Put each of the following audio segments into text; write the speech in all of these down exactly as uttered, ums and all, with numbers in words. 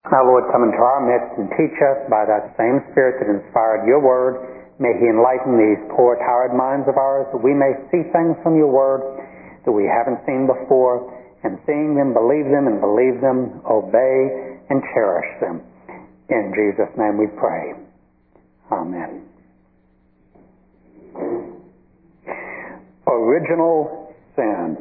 Now, Lord, come into our midst and teach us by that same Spirit that inspired your word. May he enlighten these poor, tired minds of ours, that we may see things from your word that we haven't seen before, and seeing them, believe them, and believe them, obey and cherish them. In Jesus' name we pray. Amen. Original sin.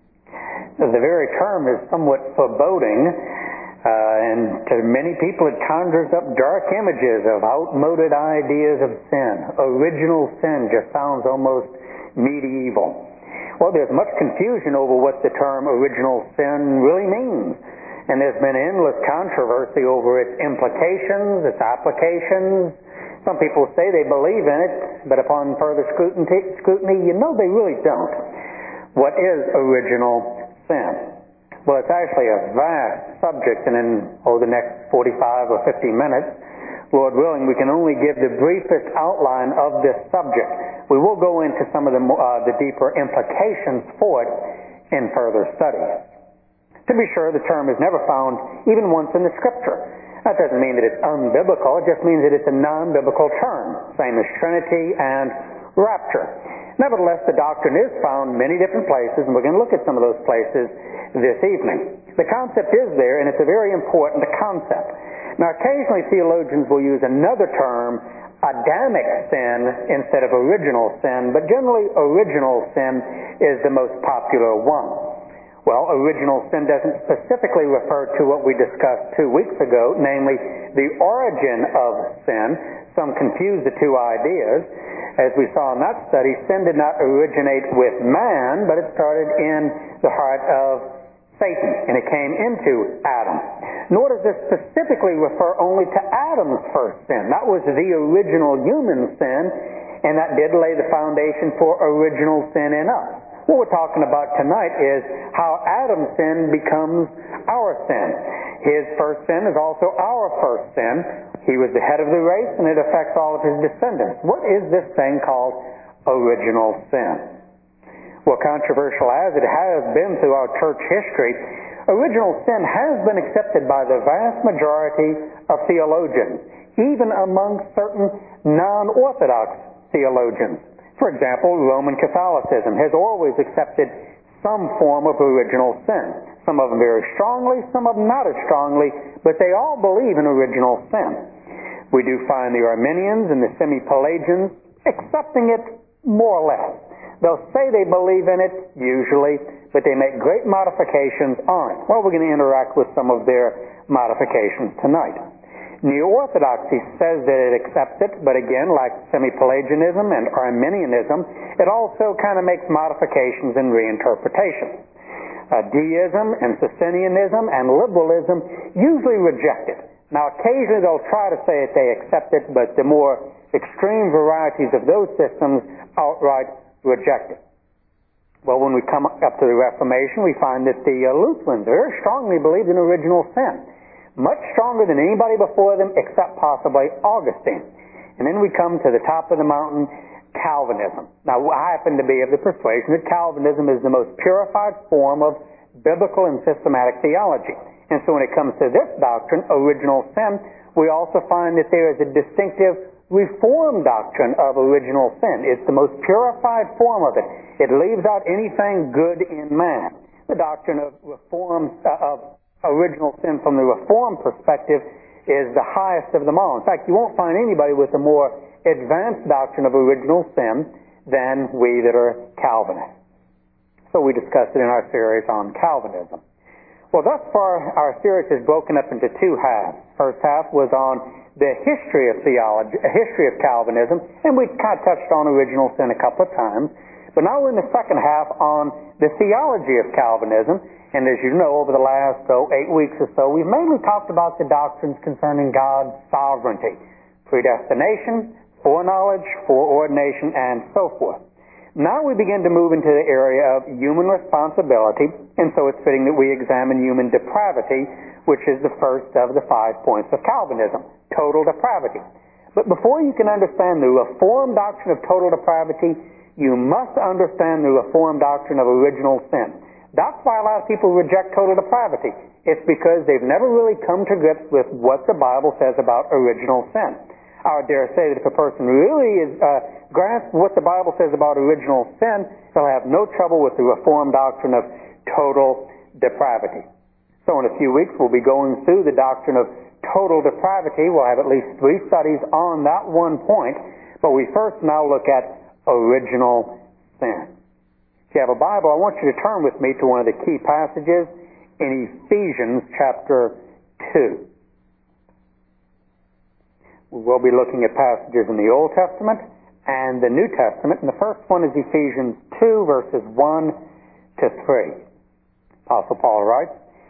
The very term is somewhat foreboding. Uh, and to many people it conjures up dark images of outmoded ideas of sin. Original sin just sounds almost medieval. Well, there's much confusion over what the term original sin really means. And there's been endless controversy over its implications, its applications. Some people say they believe in it, but upon further scrutiny, scrutiny you know they really don't. What is original sin? Well, it's actually a vast subject, and in oh, the next forty-five or fifty minutes, Lord willing, we can only give the briefest outline of this subject. We will go into some of the, uh, the deeper implications for it in further studies. To be sure, the term is never found even once in the Scripture. That doesn't mean that it's unbiblical. It just means that it's a non-biblical term, same as Trinity and rapture. Nevertheless, the doctrine is found many different places, and we're going to look at some of those places this evening. The concept is there, and it's a very important concept. Now, occasionally theologians will use another term, Adamic sin, instead of original sin, but generally original sin is the most popular one. Well, original sin doesn't specifically refer to what we discussed two weeks ago, namely the origin of sin. Some confuse the two ideas. As we saw in that study, sin did not originate with man, but it started in the heart of Satan, and it came into Adam. Nor does this specifically refer only to Adam's first sin. That was the original human sin, and that did lay the foundation for original sin in us. What we're talking about tonight is how Adam's sin becomes our sin. His first sin is also our first sin. He was the head of the race, and it affects all of his descendants. What is this thing called original sin? Well, controversial as it has been throughout church history, original sin has been accepted by the vast majority of theologians, even among certain non-Orthodox theologians. For example, Roman Catholicism has always accepted some form of original sin. Some of them very strongly, some of them not as strongly, but they all believe in original sin. We do find the Arminians and the Semi-Pelagians accepting it more or less. They'll say they believe in it, usually, but they make great modifications on it. Well, we're going to interact with some of their modifications tonight. Neo-Orthodoxy says that it accepts it, but again, like Semi-Pelagianism and Arminianism, it also kind of makes modifications and reinterpretations. Uh, deism and Socinianism and liberalism usually reject it. Now, occasionally they'll try to say that they accept it, but the more extreme varieties of those systems outright reject it. Well, when we come up to the Reformation, we find that the uh, Lutherans very strongly believed in original sin, much stronger than anybody before them, except possibly Augustine. And then we come to the top of the mountain, Calvinism. Now, I happen to be of the persuasion that Calvinism is the most purified form of biblical and systematic theology. And so when it comes to this doctrine, original sin, we also find that there is a distinctive Reformed doctrine of original sin. It's the most purified form of it. It leaves out anything good in man. The doctrine of reform, uh, of original sin from the Reformed perspective is the highest of them all. In fact, you won't find anybody with a more advanced doctrine of original sin than we that are Calvinists. So we discussed it in our series on Calvinism. Well, thus far, our series is broken up into two halves. First half was on the history of theology, a history of Calvinism, and we kind of touched on original sin a couple of times. But now we're in the second half on the theology of Calvinism, and as you know, over the last oh, eight weeks or so, we've mainly talked about the doctrines concerning God's sovereignty, predestination, foreknowledge, foreordination, and so forth. Now we begin to move into the area of human responsibility, and so it's fitting that we examine human depravity, which is the first of the five points of Calvinism, total depravity. But before you can understand the Reformed doctrine of total depravity, you must understand the Reformed doctrine of original sin. That's why a lot of people reject total depravity. It's because they've never really come to grips with what the Bible says about original sin. I would dare say that if a person really is uh, grasps what the Bible says about original sin, they'll have no trouble with the Reformed doctrine of total depravity. So in a few weeks, we'll be going through the doctrine of total depravity. We'll have at least three studies on that one point, but we first now look at original sin. If you have a Bible, I want you to turn with me to one of the key passages in Ephesians chapter two. We'll be looking at passages in the Old Testament and the New Testament, and the first one is Ephesians two, verses one to three. Apostle Paul writes,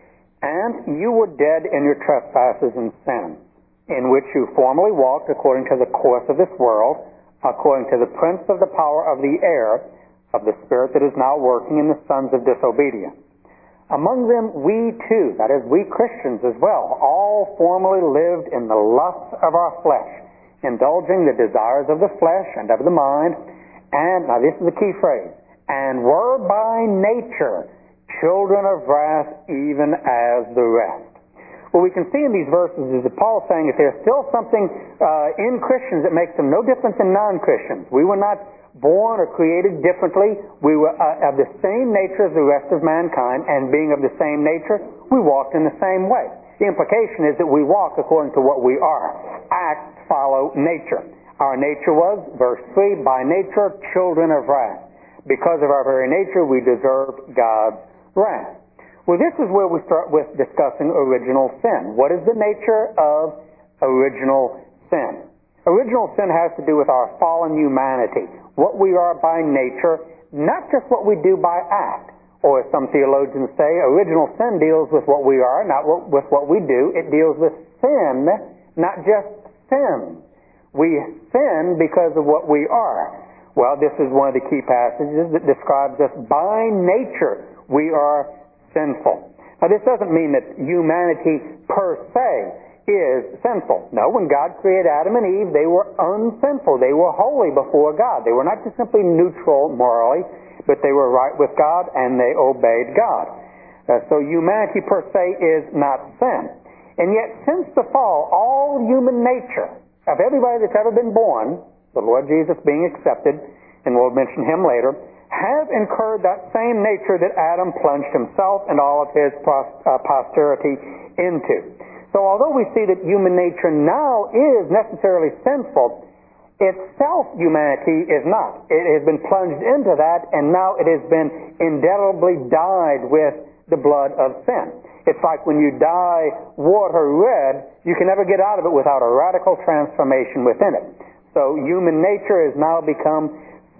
"And you were dead in your trespasses and sins, in which you formerly walked according to the course of this world, according to the prince of the power of the air, of the spirit that is now working in the sons of disobedience. Among them we too," that is, we Christians as well, "all formerly lived in the lusts of our flesh, indulging the desires of the flesh and of the mind, and," now this is the key phrase, "and were by nature children of wrath, even as the rest." What we can see in these verses is that Paul is saying that there's still something uh, in Christians that makes them no different than non-Christians. We were not born or created differently. We were uh, of the same nature as the rest of mankind, and being of the same nature, we walked in the same way. The implication is that we walk according to what we are. Acts follow nature. Our nature was, verse three, by nature children of wrath. Because of our very nature, we deserve God's wrath. Well, this is where we start with discussing original sin. What is the nature of original sin? Original sin has to do with our fallen humanity, what we are by nature, not just what we do by act. Or as some theologians say, original sin deals with what we are, not with what we do. It deals with sin, not just sin. We sin because of what we are. Well, this is one of the key passages that describes us by nature. We are sinful. Now, this doesn't mean that humanity per se is sinful. No, when God created Adam and Eve, they were unsinful. They were holy before God. They were not just simply neutral morally, but they were right with God and they obeyed God. Uh, so humanity per se is not sin. And yet, since the fall, all human nature of everybody that's ever been born, the Lord Jesus being accepted, and we'll mention him later, have incurred that same nature that Adam plunged himself and all of his posterity into. So although we see that human nature now is necessarily sinful, itself humanity is not. It has been plunged into that, and now it has been indelibly dyed with the blood of sin. It's like when you dye water red, you can never get out of it without a radical transformation within it. So human nature has now become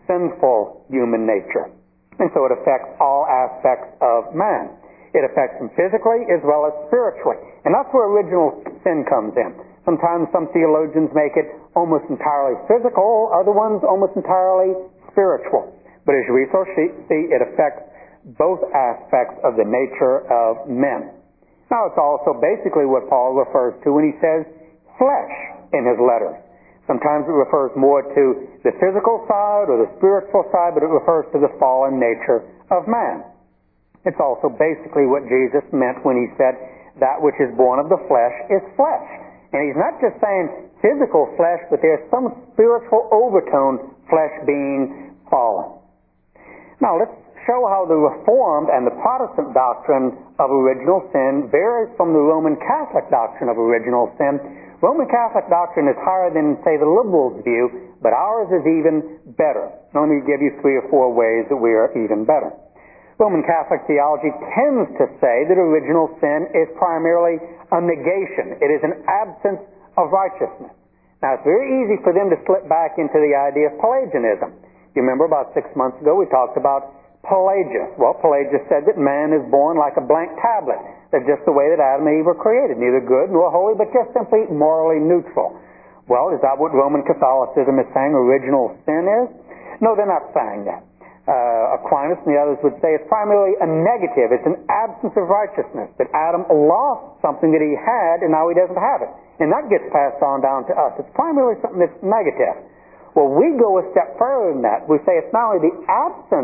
sinful human nature. And so it affects all aspects of man. It affects him physically as well as spiritually. And that's where original sin comes in. Sometimes some theologians make it almost entirely physical, other ones almost entirely spiritual. But as you research, see, it affects both aspects of the nature of men. Now, it's also basically what Paul refers to when he says flesh in his letters. Sometimes it refers more to the physical side or the spiritual side, but it refers to the fallen nature of man. It's also basically what Jesus meant when he said, that which is born of the flesh is flesh. And he's not just saying physical flesh, but there's some spiritual overtone, flesh being fallen. Now, let's show how the Reformed and the Protestant doctrine of original sin varies from the Roman Catholic doctrine of original sin. Roman Catholic doctrine is higher than, say, the liberals' view, but ours is even better. Let me give you three or four ways that we are even better. Roman Catholic theology tends to say that original sin is primarily a negation. It is an absence of righteousness. Now, it's very easy for them to slip back into the idea of Pelagianism. You remember about six months ago we talked about Pelagius. Well, Pelagius said that man is born like a blank tablet. They're just the way that Adam and Eve were created, neither good nor holy, but just simply morally neutral. Well, is that what Roman Catholicism is saying original sin is? No, they're not saying that. Uh, Aquinas and the others would say it's primarily a negative. It's an absence of righteousness, that Adam lost something that he had and now he doesn't have it. And that gets passed on down to us. It's primarily something that's negative. Well, we go a step further than that. We say it's not only the absence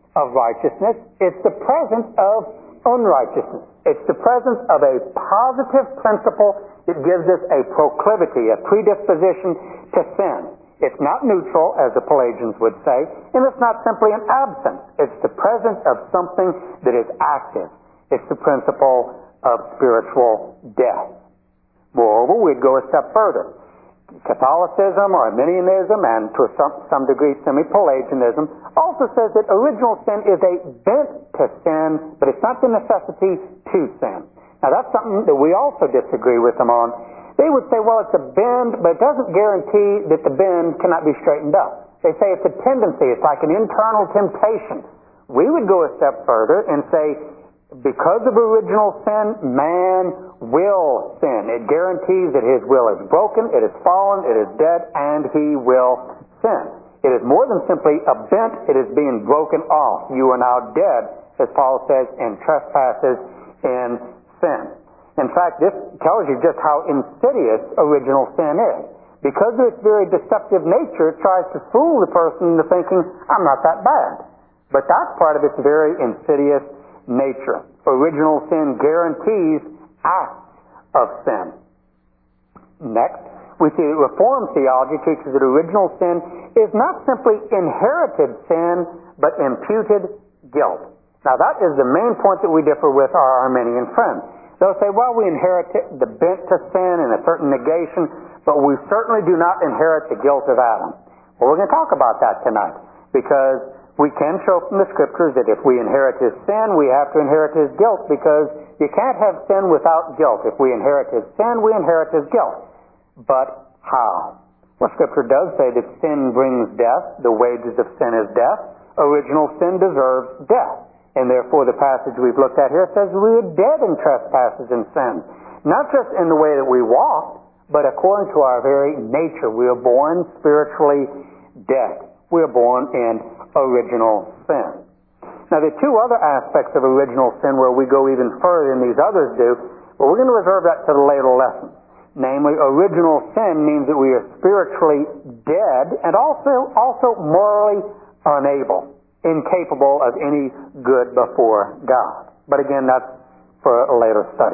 of righteousness. It's the presence of unrighteousness. It's the presence of a positive principle that gives us a proclivity, a predisposition to sin. It's not neutral, as the Pelagians would say, and it's not simply an absence. It's the presence of something that is active. It's the principle of spiritual death. Moreover, we'd go a step further. Catholicism, or Arminianism, and to some, some degree semi-Pelagianism, also says that original sin is a bent to sin, but it's not the necessity to sin. Now that's something that we also disagree with them on. They would say, well, it's a bend, but it doesn't guarantee that the bend cannot be straightened up. They say it's a tendency, it's like an internal temptation. We would go a step further and say, because of original sin, man will sin. It guarantees that his will is broken, it is fallen, it is dead, and he will sin. It is more than simply a bent, it is being broken off. You are now dead, as Paul says, in trespasses and sin. In fact, this tells you just how insidious original sin is. Because of its very deceptive nature, it tries to fool the person into thinking, I'm not that bad. But that's part of its very insidious nature. Original sin guarantees acts of sin. Next, we see that Reformed theology teaches that original sin is not simply inherited sin, but imputed guilt. Now that is the main point that we differ with our Arminian friends. They'll say, well, we inherit the bent to sin and a certain negation, but we certainly do not inherit the guilt of Adam. Well, we're going to talk about that tonight, because we can show from the Scriptures that if we inherit his sin, we have to inherit his guilt, because you can't have sin without guilt. If we inherit his sin, we inherit his guilt. But how? Well, Scripture does say that sin brings death. The wages of sin is death. Original sin deserves death. And therefore the passage we've looked at here says we are dead in trespasses and sins. Not just in the way that we walk, but according to our very nature. We are born spiritually dead. We are born in original sin. Now there are two other aspects of original sin where we go even further than these others do, but we're going to reserve that to the later lesson. Namely, original sin means that we are spiritually dead and also, also morally unable, incapable of any good before God. But again, that's for a later study.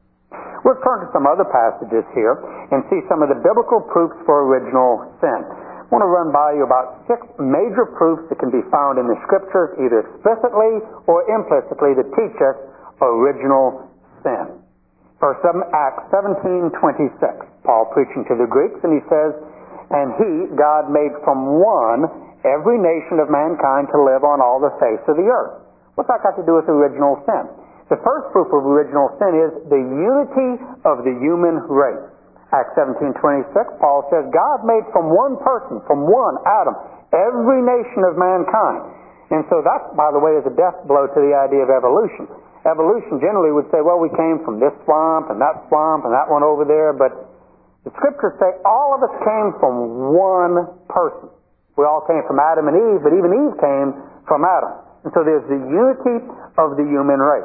We'll turn to some other passages here and see some of the biblical proofs for original sin. I want to run by you about six major proofs that can be found in the Scriptures, either explicitly or implicitly, that teach us original sin. First of them, Acts seventeen twenty-six. Paul preaching to the Greeks, and he says, "And he, God, made from one every nation of mankind to live on all the face of the earth." What's that got to do with original sin? The first proof of original sin is the unity of the human race. Acts seventeen twenty-six, Paul says, God made from one person, from one, Adam, every nation of mankind. And so that, by the way, is a death blow to the idea of evolution. Evolution generally would say, well, we came from this swamp and that swamp and that one over there, but the Scriptures say all of us came from one person. We all came from Adam and Eve, but even Eve came from Adam. And so there's the unity of the human race.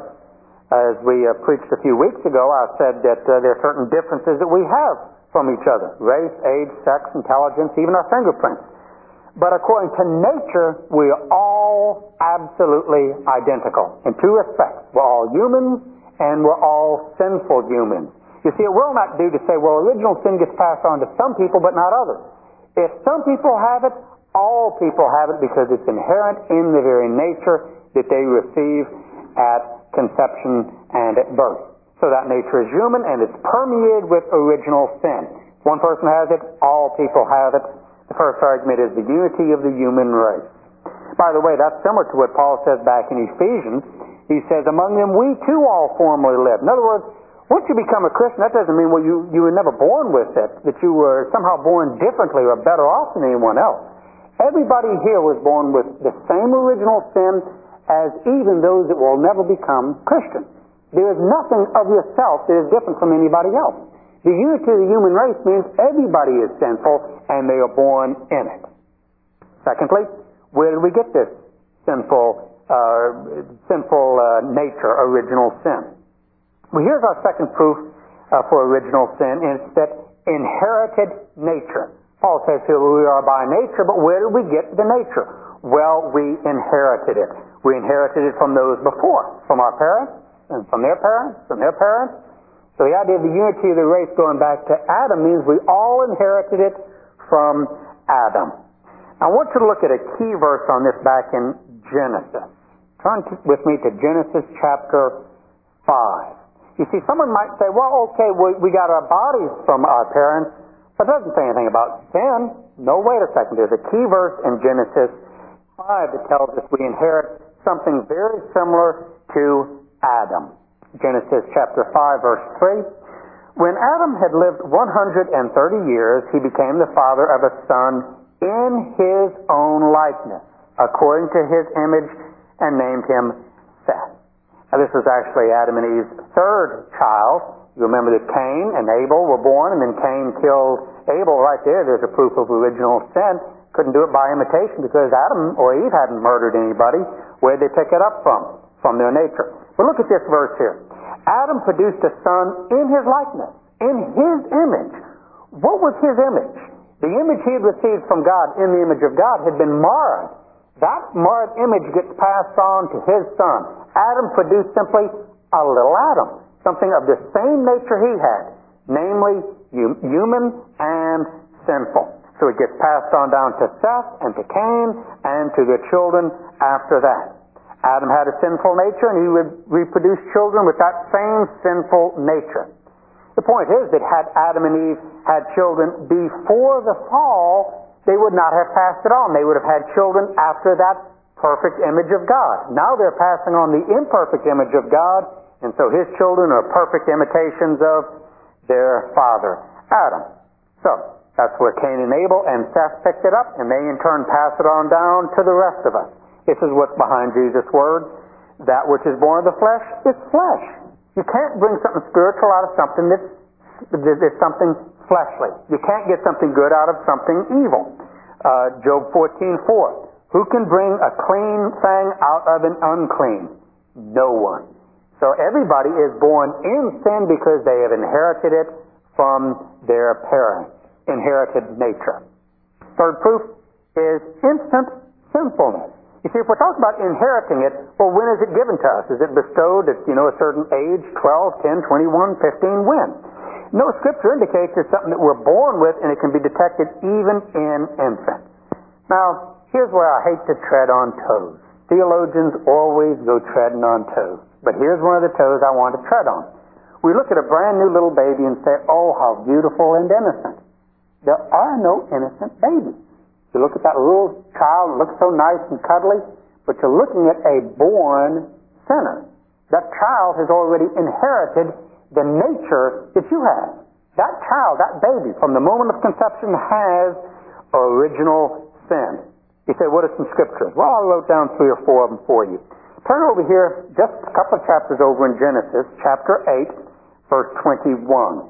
As we uh, preached a few weeks ago, I said that uh, there are certain differences that we have from each other. Race, age, sex, intelligence, even our fingerprints. But according to nature, we are all absolutely identical in two respects. We're all humans, and we're all sinful humans. You see, it will not do to say, well, original sin gets passed on to some people, but not others. If some people have it, all people have it, because it's inherent in the very nature that they receive at conception and at birth. So that nature is human, and it's permeated with original sin. If one person has it, all people have it. The first argument is the unity of the human race. By the way, that's similar to what Paul says back in Ephesians. He says, among them we too all formerly lived. In other words, once you become a Christian, that doesn't mean well you, you were never born with it, that you were somehow born differently or better off than anyone else. Everybody here was born with the same original sin as even those that will never become Christians. There is nothing of yourself that is different from anybody else. The unity of the human race means everybody is sinful and they are born in it. Secondly, where did we get this sinful, uh, sinful uh, nature, original sin? Well, here's our second proof uh, for original sin, and it's that inherited nature. Paul says here we are by nature, but where did we get the nature? Well, we inherited it. We inherited it from those before, from our parents, and from their parents, from their parents. So the idea of the unity of the race going back to Adam means we all inherited it from Adam. I want you to look at a key verse on this back in Genesis. Turn to, with me to Genesis chapter five. You see, someone might say, well, okay, we, we got our bodies from our parents, but it doesn't say anything about sin. No, wait a second. There's a key verse in Genesis five that tells us we inherit something very similar to Adam. Genesis chapter five, verse three. When Adam had lived one hundred thirty years, he became the father of a son in his own likeness, according to his image, and named him Seth. Now, this was actually Adam and Eve's third child. You remember that Cain and Abel were born, and then Cain killed Abel. Right there, there's a proof of original sin. Couldn't do it by imitation because Adam or Eve hadn't murdered anybody. Where'd they pick it up from? From their nature. But look at this verse here. Adam produced a son in his likeness, in his image. What was his image? The image he had received from God in the image of God had been marred. That marred image gets passed on to his son. Adam produced simply a little Adam, something of the same nature he had, namely human and sinful. So it gets passed on down to Seth and to Cain and to their children after that. Adam had a sinful nature, and he would reproduce children with that same sinful nature. The point is that had Adam and Eve had children before the fall, they would not have passed it on. They would have had children after that perfect image of God. Now they're passing on the imperfect image of God, and so his children are perfect imitations of their father, Adam. So that's where Cain and Abel and Seth picked it up, and they in turn pass it on down to the rest of us. This is what's behind Jesus' words. That which is born of the flesh is flesh. You can't bring something spiritual out of something that's, that's something fleshly. You can't get something good out of something evil. Uh, Job fourteen four. Who can bring a clean thing out of an unclean? No one. So everybody is born in sin because they have inherited it from their parents. Inherited nature. Third proof is instant sinfulness. You see, if we're talking about inheriting it, well, when is it given to us? Is it bestowed at, you know, a certain age, twelve, ten, twenty-one, fifteen, when? No, Scripture indicates it's something that we're born with, and it can be detected even in infants. Now, here's where I hate to tread on toes. Theologians always go treading on toes. But here's one of the toes I want to tread on. We look at a brand new little baby and say, oh, how beautiful and innocent. There are no innocent babies. You look at that little child, it looks so nice and cuddly, but you're looking at a born sinner. That child has already inherited the nature that you have. That child, that baby, from the moment of conception has original sin. You say, what are some scriptures? Well, I wrote down three or four of them for you. Turn over here, just a couple of chapters over in Genesis, chapter eight, verse twenty-one.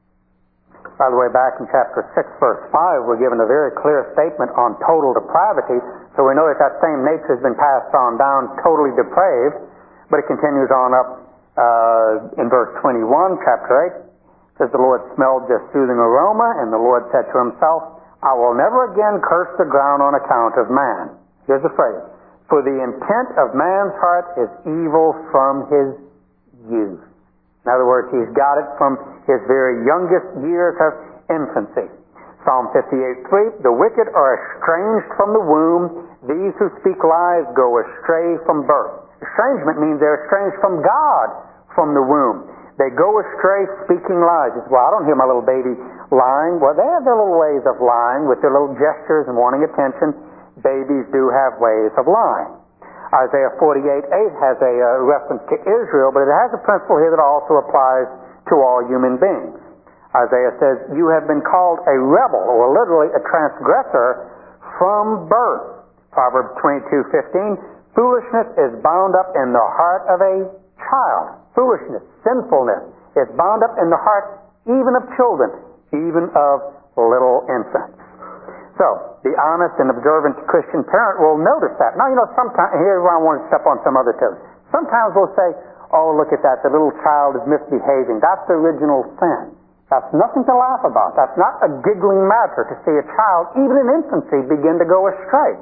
By the way, back in chapter six, verse five, we're given a very clear statement on total depravity, so we know that that same nature has been passed on down, totally depraved, but it continues on up uh, in verse twenty-one, chapter eight. It says, the Lord smelled this soothing aroma, and the Lord said to himself, I will never again curse the ground on account of man. Here's the phrase. For the intent of man's heart is evil from his youth. In other words, he's got it from his very youngest years of infancy. Psalm fifty-eight three, the wicked are estranged from the womb. These who speak lies go astray from birth. Estrangement means they're estranged from God from the womb. They go astray speaking lies. It's, well, I don't hear my little baby lying. Well, they have their little ways of lying with their little gestures and wanting attention. Babies do have ways of lying. Isaiah forty-eight eight has a uh, reference to Israel, but it has a principle here that also applies to all human beings. Isaiah says, you have been called a rebel, or literally a transgressor, from birth. Proverbs twenty-two fifteen, foolishness is bound up in the heart of a child. Foolishness, sinfulness, is bound up in the heart even of children, even of little infants. So, the honest and observant Christian parent will notice that. Now, you know, sometimes, here's where I want to step on some other toes. Sometimes we'll say, oh, look at that, the little child is misbehaving. That's the original sin. That's nothing to laugh about. That's not a giggling matter to see a child, even in infancy, begin to go astray.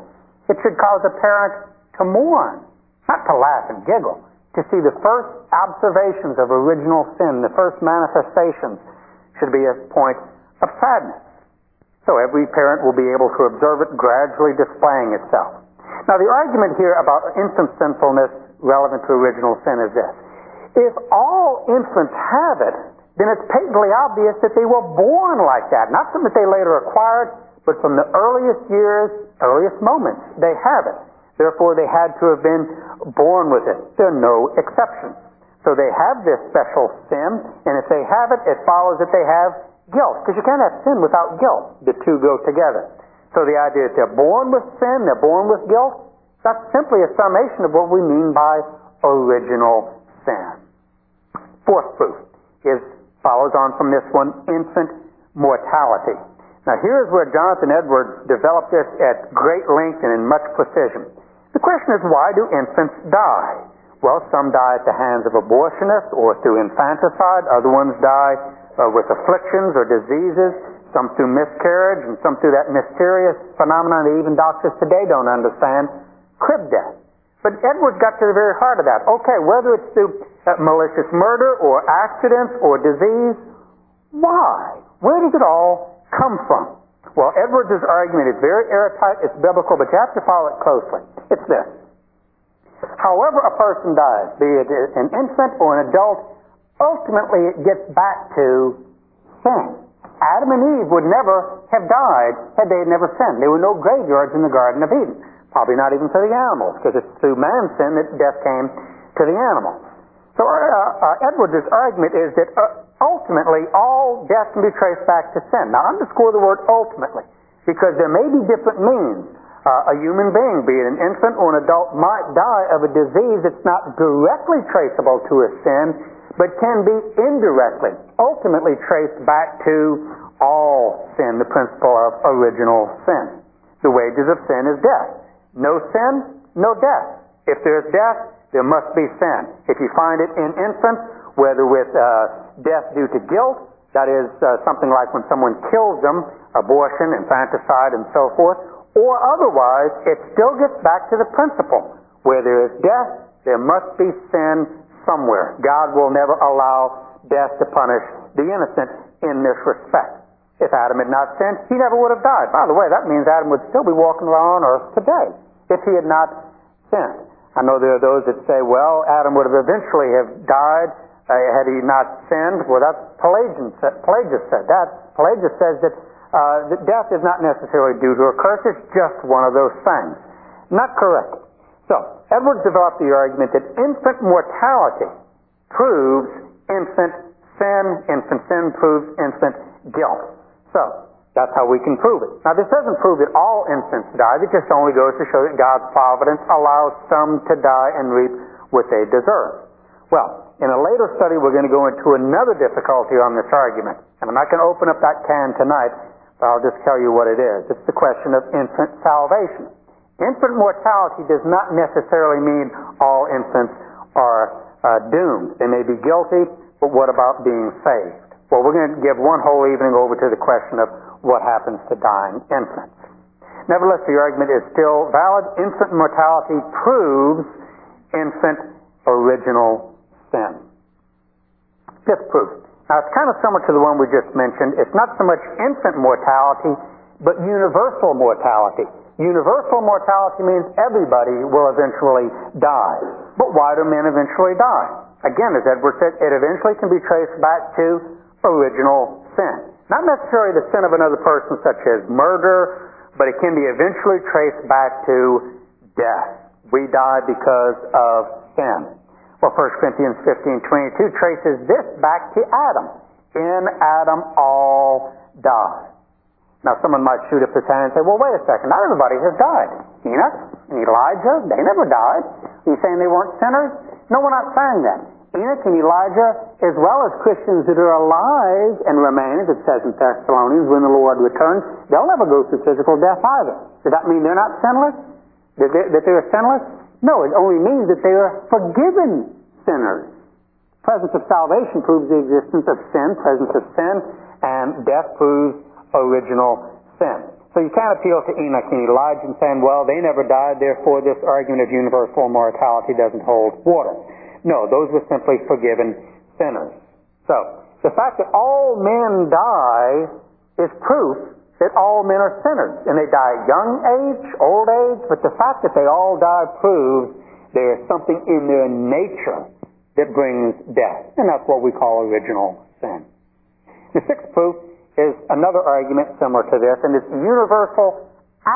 It should cause a parent to mourn, not to laugh and giggle, to see the first observations of original sin, the first manifestations, should be a point of sadness. So every parent will be able to observe it gradually displaying itself. Now the argument here about infant sinfulness relevant to original sin is this. If all infants have it, then it's patently obvious that they were born like that. Not something that they later acquired, but from the earliest years, earliest moments, they have it. Therefore, they had to have been born with it. There are no exceptions. So they have this special sin, and if they have it, it follows that they have guilt. Because you can't have sin without guilt. The two go together. So the idea that they're born with sin, they're born with guilt, that's simply a summation of what we mean by original sin. Fourth proof is follows on from this one, infant mortality. Now here's where Jonathan Edwards developed this at great length and in much precision. The question is, why do infants die? Well, some die at the hands of abortionists or through infanticide. Other ones die uh, with afflictions or diseases. Some through miscarriage and some through that mysterious phenomenon that even doctors today don't understand, crib death. But Edwards got to the very heart of that. Okay, whether it's through uh, malicious murder or accidents or disease, why? Where does it all come from? Well, Edwards' argument is very airtight, it's biblical, but you have to follow it closely. It's this. However a person dies, be it an infant or an adult, ultimately it gets back to sin. Adam and Eve would never have died had they never sinned. There were no graveyards in the Garden of Eden. Probably not even for the animals, because it's through man's sin that death came to the animals. So uh, uh, Edwards' argument is that uh, ultimately all death can be traced back to sin. Now underscore the word ultimately, because there may be different means. Uh, a human being, be it an infant or an adult, might die of a disease that's not directly traceable to a sin, but can be indirectly, ultimately traced back to all sin, the principle of original sin. The wages of sin is death. No sin, no death. If there's death, there must be sin. If you find it in infants, whether with uh, death due to guilt, that is uh, something like when someone kills them, abortion, infanticide, and so forth, or otherwise, it still gets back to the principle. Where there is death, there must be sin somewhere. God will never allow death to punish the innocent in this respect. If Adam had not sinned, he never would have died. By the way, that means Adam would still be walking around on earth today if he had not sinned. I know there are those that say, well, Adam would have eventually have died uh, had he not sinned. Well, that's Pelagian, Pelagius said that. Pelagius says that, uh, that death is not necessarily due to a curse. It's just one of those things. Not correct. So, Edwards developed the argument that infant mortality proves infant sin, infant sin proves infant guilt. So, that's how we can prove it. Now, this doesn't prove that all infants die. It just only goes to show that God's providence allows some to die and reap what they deserve. Well, in a later study, we're going to go into another difficulty on this argument. And I'm not going to open up that can tonight, but I'll just tell you what it is. It's the question of infant salvation. Infant mortality does not necessarily mean all infants are uh, doomed. They may be guilty, but what about being saved? Well, we're going to give one whole evening over to the question of what happens to dying infants. Nevertheless, the argument is still valid. Infant mortality proves infant original sin. Fifth proof. Now, it's kind of similar to the one we just mentioned. It's not so much infant mortality, but universal mortality. Universal mortality means everybody will eventually die. But why do men eventually die? Again, as Edwards said, it eventually can be traced back to original sin. Not necessarily the sin of another person, such as murder, but it can be eventually traced back to death. We die because of sin. Well, First Corinthians fifteen twenty-two traces this back to Adam. In Adam all die. Now, someone might shoot up his hand and say, well, wait a second, not everybody has died. Enoch and Elijah, they never died. Are you saying they weren't sinners? No, we're not saying that. Enoch and Elijah, as well as Christians that are alive and remain, as it says in Thessalonians, when the Lord returns, they'll never go through physical death either. Does that mean they're not sinless? That they, that they are sinless? No, it only means that they are forgiven sinners. Presence of salvation proves the existence of sin, presence of sin, and death proves original sin. So you can't appeal to Enoch and Elijah and saying, well, they never died, therefore this argument of universal immortality doesn't hold water. No, those were simply forgiven sinners. So, the fact that all men die is proof that all men are sinners. And they die at young age, old age, but the fact that they all die proves there is something in their nature that brings death. And that's what we call original sin. The sixth proof is another argument similar to this, and it's universal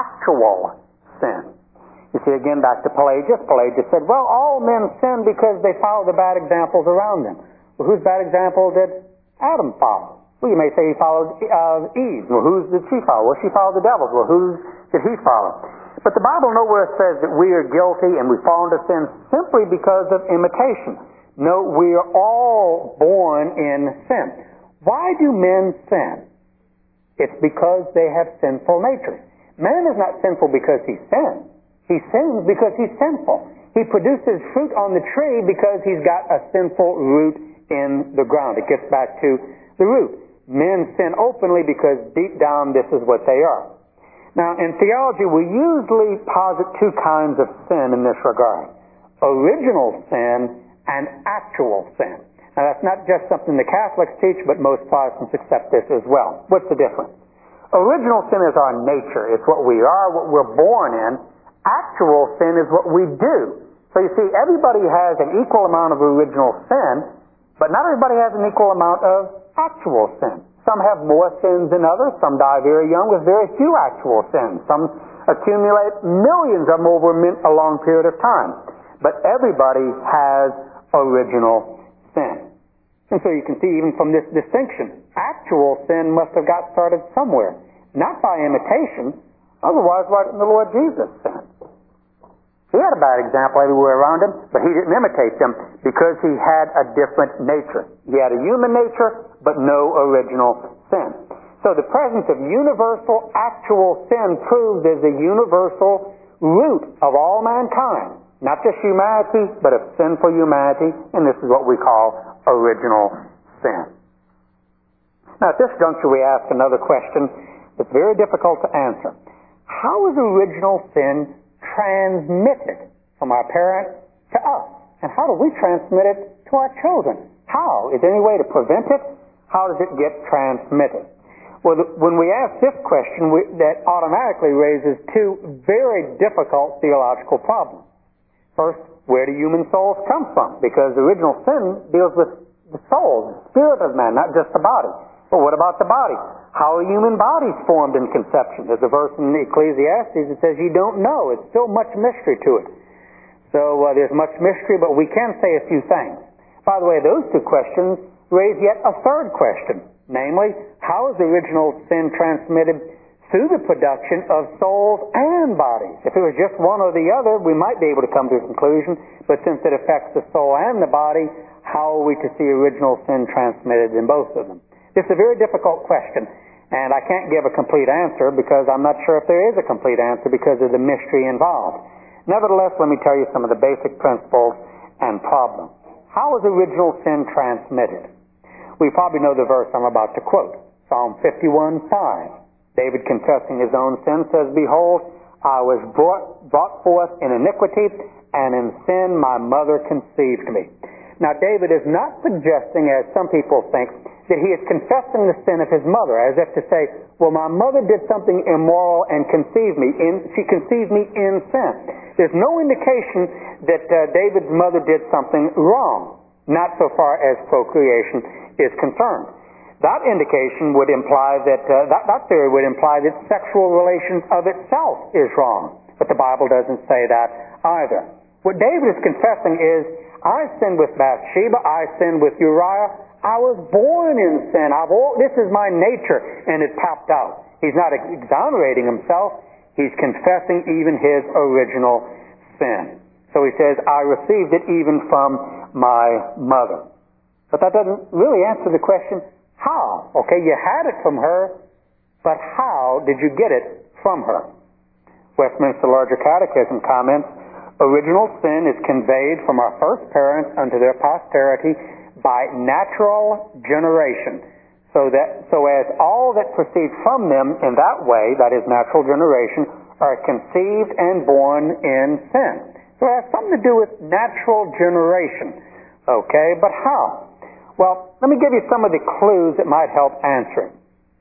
actual sin. You see, again, back to Pelagius. Pelagius said, well, all men sin because they follow the bad examples around them. Well, whose bad example did Adam follow? Well, you may say he followed uh, Eve. Well, whose did she follow? Well, she followed the devil's. Well, whose did he follow? But the Bible nowhere says that we are guilty and we fall into sin simply because of imitation. No, we are all born in sin. Why do men sin? It's because they have sinful natures. Man is not sinful because he sins. He sins because he's sinful. He produces fruit on the tree because he's got a sinful root in the ground. It gets back to the root. Men sin openly because deep down this is what they are. Now, in theology, we usually posit two kinds of sin in this regard. Original sin and actual sin. Now, that's not just something the Catholics teach, but most Protestants accept this as well. What's the difference? Original sin is our nature. It's what we are, what we're born in. Actual sin is what we do. So you see, everybody has an equal amount of original sin, but not everybody has an equal amount of actual sin. Some have more sins than others. Some die very young with very few actual sins. Some accumulate millions of them over a long period of time. But everybody has original sin. And so you can see even from this distinction, actual sin must have got started somewhere. Not by imitation, otherwise why didn't the Lord Jesus sin? He had a bad example everywhere around him, but he didn't imitate them because he had a different nature. He had a human nature, but no original sin. So the presence of universal actual sin proves there's a universal root of all mankind. Not just humanity, but of sinful humanity, and this is what we call original sin. Now, at this juncture, we ask another question that's very difficult to answer. How is original sin transmitted from our parents to us? And how do we transmit it to our children? How? Is there any way to prevent it? How does it get transmitted? Well, the, when we ask this question, we, that automatically raises two very difficult theological problems. First, where do human souls come from? Because original sin deals with the soul, the spirit of man, not just the body. But what about the body? How are human bodies formed in conception? There's a verse in Ecclesiastes that says you don't know. It's still much mystery to it. So uh, there's much mystery, but we can say a few things. By the way, those two questions raise yet a third question. Namely, how is the original sin transmitted through the production of souls and bodies? If it was just one or the other, we might be able to come to a conclusion, but since it affects the soul and the body, how are we to see original sin transmitted in both of them? It's a very difficult question, and I can't give a complete answer because I'm not sure if there is a complete answer because of the mystery involved. Nevertheless, let me tell you some of the basic principles and problems. How is original sin transmitted? We probably know the verse I'm about to quote, Psalm fifty-one five. David, confessing his own sin, says, Behold, I was brought, brought forth in iniquity, and in sin my mother conceived me. Now, David is not suggesting, as some people think, that he is confessing the sin of his mother, as if to say, well, my mother did something immoral and conceived me. In, she conceived me in sin. There's no indication that uh, David's mother did something wrong, not so far as procreation is concerned. That indication would imply that, uh, that, that theory would imply that sexual relations of itself is wrong. But the Bible doesn't say that either. What David is confessing is, I sinned with Bathsheba, I sinned with Uriah, I was born in sin, I've all, this is my nature, and it popped out. He's not exonerating himself, he's confessing even his original sin. So he says, I received it even from my mother. But that doesn't really answer the question, how? Okay, you had it from her, but how did you get it from her? Westminster Larger Catechism comments, original sin is conveyed from our first parents unto their posterity by natural generation, So that so as all that proceed from them in that way, that is natural generation, are conceived and born in sin. So it has something to do with natural generation. Okay, but how? Well, let me give you some of the clues that might help answer it.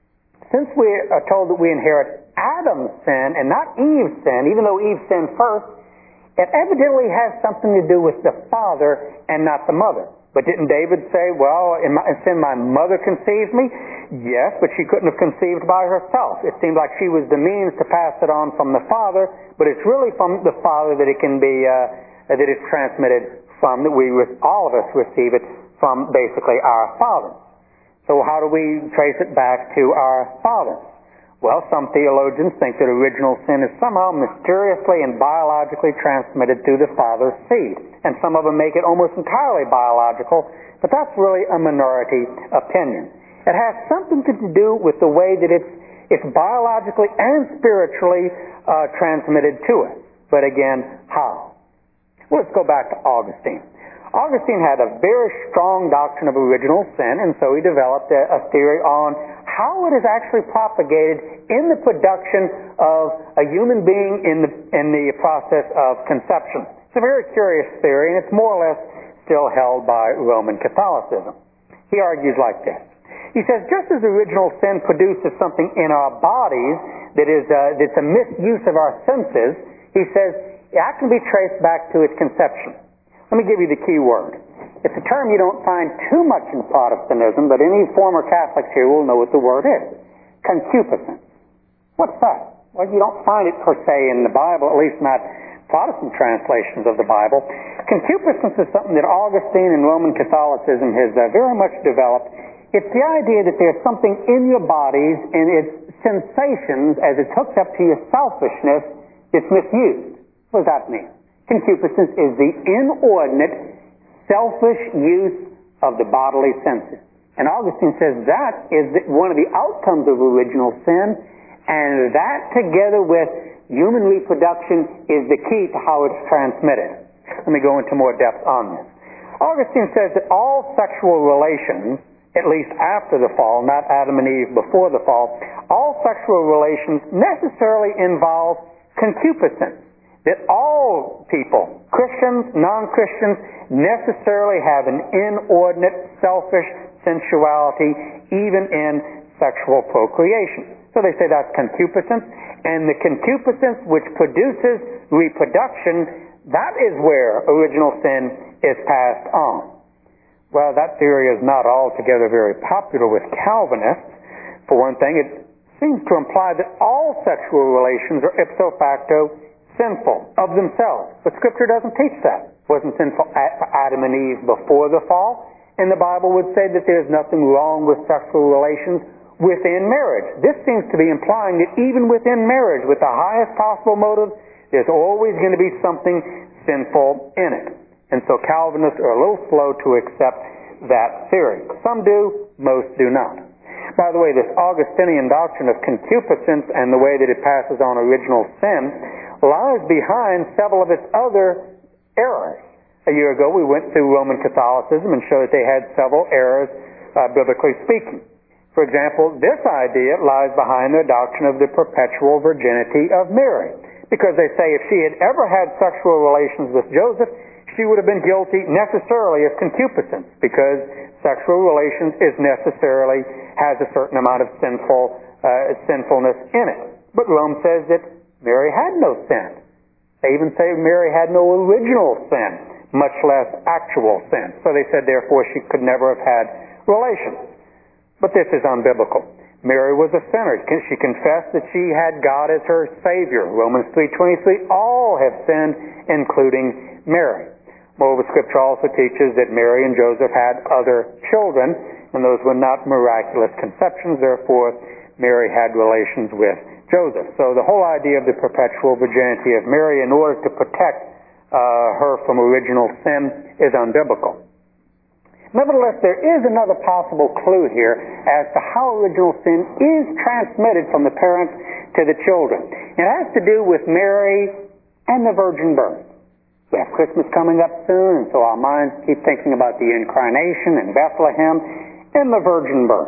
Since we are told that we inherit Adam's sin and not Eve's sin, even though Eve sinned first, it evidently has something to do with the father and not the mother. But didn't David say, well, in, my, in sin my mother conceived me? Yes, but she couldn't have conceived by herself. It seemed like she was the means to pass it on from the father, but it's really from the father that it can be, uh, that it's transmitted from, that we, all of us receive it from basically our father. So how do we trace it back to our fathers? Well, some theologians think that original sin is somehow mysteriously and biologically transmitted through the father's seed. And some of them make it almost entirely biological, but that's really a minority opinion. It has something to do with the way that it's, it's biologically and spiritually uh, transmitted to us. But again, how? Well, let's go back to Augustine. Augustine had a very strong doctrine of original sin, and so he developed a, a theory on how it is actually propagated in the production of a human being in the, in the process of conception. It's a very curious theory, and it's more or less still held by Roman Catholicism. He argues like this. He says, just as original sin produces something in our bodies that is a, that's a misuse of our senses, he says, that can be traced back to its conception. Let me give you the key word. It's a term you don't find too much in Protestantism, but any former Catholics here will know what the word is. Concupiscence. What's that? Well, you don't find it per se in the Bible, at least not Protestant translations of the Bible. Concupiscence is something that Augustine and Roman Catholicism has uh, very much developed. It's the idea that there's something in your bodies and its sensations as it's hooked up to your selfishness, it's misused. What does that mean? Concupiscence is the inordinate, selfish use of the bodily senses. And Augustine says that is the, one of the outcomes of original sin, and that together with human reproduction is the key to how it's transmitted. Let me go into more depth on this. Augustine says that all sexual relations, at least after the fall, not Adam and Eve before the fall, all sexual relations necessarily involve concupiscence. That all people, Christians, non-Christians, necessarily have an inordinate, selfish sensuality, even in sexual procreation. So they say that's concupiscence, and the concupiscence which produces reproduction, that is where original sin is passed on. Well, that theory is not altogether very popular with Calvinists. For one thing, it seems to imply that all sexual relations are ipso facto sinful of themselves. But Scripture doesn't teach that. It wasn't sinful for Adam and Eve before the fall, and the Bible would say that there's nothing wrong with sexual relations within marriage. This seems to be implying that even within marriage, with the highest possible motive, there's always going to be something sinful in it. And so Calvinists are a little slow to accept that theory. Some do, most do not. By the way, this Augustinian doctrine of concupiscence and the way that it passes on original sin lies behind several of its other errors. A year ago, we went through Roman Catholicism and showed that they had several errors, uh, biblically speaking. For example, this idea lies behind their doctrine of the perpetual virginity of Mary, because they say if she had ever had sexual relations with Joseph, she would have been guilty necessarily of concupiscence, because sexual relations is necessarily has a certain amount of sinful uh, sinfulness in it. But Rome says that Mary had no sin. They even say Mary had no original sin, much less actual sin. So they said, therefore, she could never have had relations. But this is unbiblical. Mary was a sinner. She confessed that she had God as her Savior. Romans three twenty-three, all have sinned, including Mary. Moreover, Scripture also teaches that Mary and Joseph had other children, and those were not miraculous conceptions. Therefore, Mary had relations with Joseph. So the whole idea of the perpetual virginity of Mary in order to protect uh, her from original sin is unbiblical. Nevertheless, there is another possible clue here as to how original sin is transmitted from the parents to the children. It has to do with Mary and the virgin birth. We have Christmas coming up soon, and so our minds keep thinking about the incarnation and Bethlehem and the virgin birth.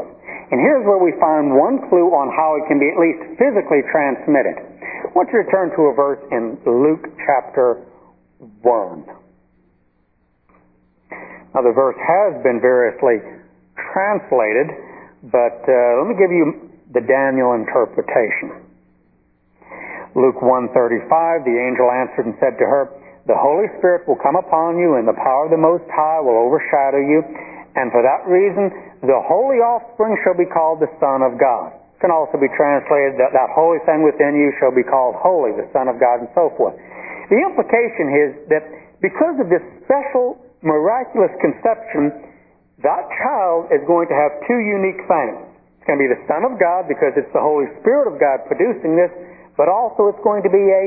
And here's where we find one clue on how it can be at least physically transmitted. I want you to turn to a verse in Luke chapter one. Now the verse has been variously translated, but uh, let me give you the Daniel interpretation. Luke one thirty-five, the angel answered and said to her, "The Holy Spirit will come upon you, and the power of the Most High will overshadow you, and for that reason the holy offspring shall be called the Son of God." It can also be translated that that holy thing within you shall be called holy, the Son of God, and so forth. The implication is that because of this special miraculous conception, that child is going to have two unique things. It's going to be the Son of God because it's the Holy Spirit of God producing this, but also it's going to be a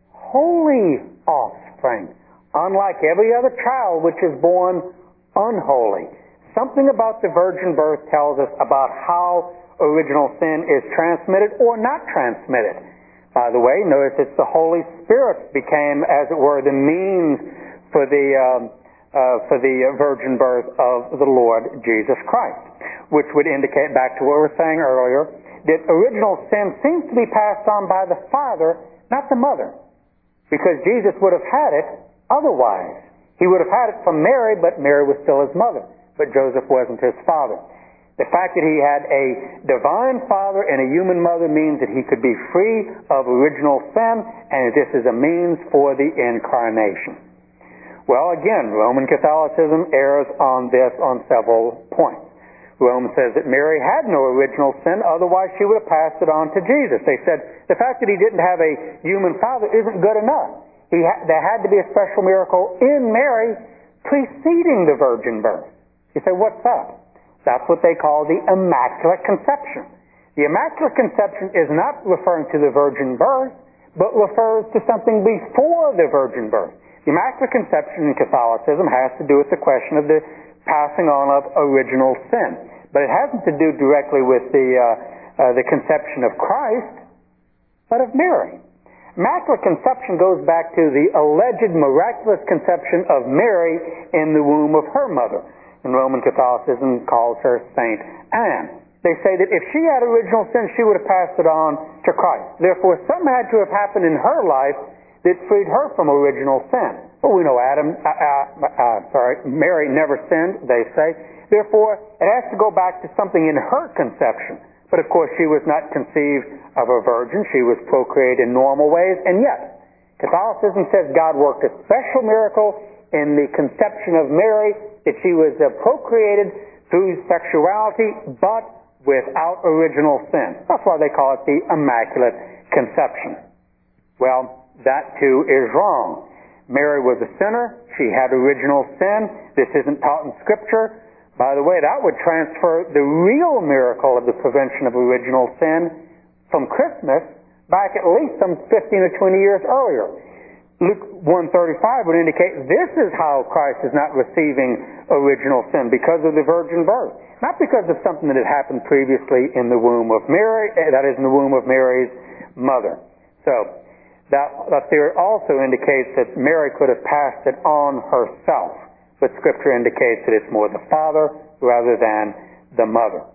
holy offspring, unlike every other child which is born unholy. Something about the virgin birth tells us about how original sin is transmitted or not transmitted. By the way, notice it's the Holy Spirit became, as it were, the means for the um, uh, for the virgin birth of the Lord Jesus Christ, which would indicate, back to what we were saying earlier, that original sin seems to be passed on by the father, not the mother, because Jesus would have had it otherwise. He would have had it from Mary, but Mary was still his mother, but Joseph wasn't his father. The fact that he had a divine father and a human mother means that he could be free of original sin, and this is a means for the incarnation. Well, again, Roman Catholicism errs on this on several points. Rome says that Mary had no original sin, otherwise she would have passed it on to Jesus. They said the fact that he didn't have a human father isn't good enough. He ha- there had to be a special miracle in Mary preceding the virgin birth. You say, what's that? That's what they call the Immaculate Conception. The Immaculate Conception is not referring to the virgin birth, but refers to something before the virgin birth. The Immaculate Conception in Catholicism has to do with the question of the passing on of original sin. But it hasn't to do directly with the, uh, uh, the conception of Christ, but of Mary. Immaculate Conception goes back to the alleged miraculous conception of Mary in the womb of her mother. And Roman Catholicism calls her Saint Anne. They say that if she had original sin, she would have passed it on to Christ. Therefore, something had to have happened in her life that freed her from original sin. Well, we know Adam, uh, uh, uh, sorry, Mary never sinned, they say. Therefore, it has to go back to something in her conception. But of course, she was not conceived of a virgin. She was procreated in normal ways. And yet, Catholicism says God worked a special miracle in the conception of Mary, that she was uh, procreated through sexuality, but without original sin. That's why they call it the Immaculate Conception. Well, that too is wrong. Mary was a sinner. She had original sin. This isn't taught in Scripture. By the way, that would transfer the real miracle of the prevention of original sin from Christmas back at least some fifteen or twenty years earlier. Luke one thirty-five would indicate this is how Christ is not receiving original sin, because of the virgin birth. Not because of something that had happened previously in the womb of Mary, that is, in the womb of Mary's mother. So, That, that theory also indicates that Mary could have passed it on herself, but Scripture indicates that it's more the father rather than the mother.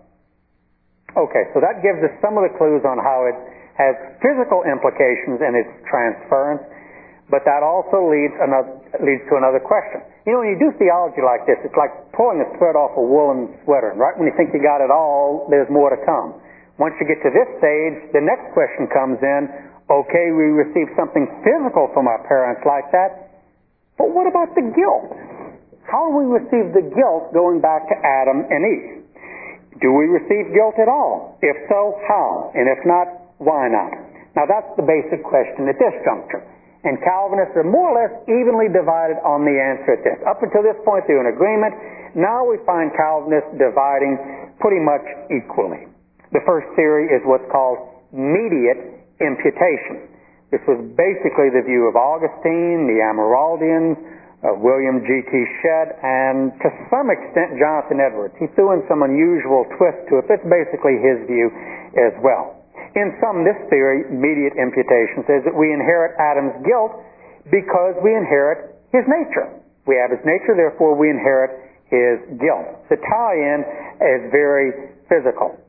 Okay, so that gives us some of the clues on how it has physical implications in its transference, but that also leads, another, leads to another question. You know, when you do theology like this, it's like pulling a thread off a woolen sweater, and right when you think you got it all, there's more to come. Once you get to this stage, the next question comes in. Okay, we receive something physical from our parents like that, but what about the guilt? How do we receive the guilt going back to Adam and Eve? Do we receive guilt at all? If so, how? And if not, why not? Now that's the basic question at this juncture. And Calvinists are more or less evenly divided on the answer at this. Up until this point, they're in agreement. Now we find Calvinists dividing pretty much equally. The first theory is what's called mediate imputation. This was basically the view of Augustine, the Amyraldians, uh, William G T Shedd, and to some extent Jonathan Edwards. He threw in some unusual twist to it. That's basically his view as well. In sum, this theory, mediate imputation, says that we inherit Adam's guilt because we inherit his nature. We have his nature, therefore we inherit his guilt. The tie-in is very physical.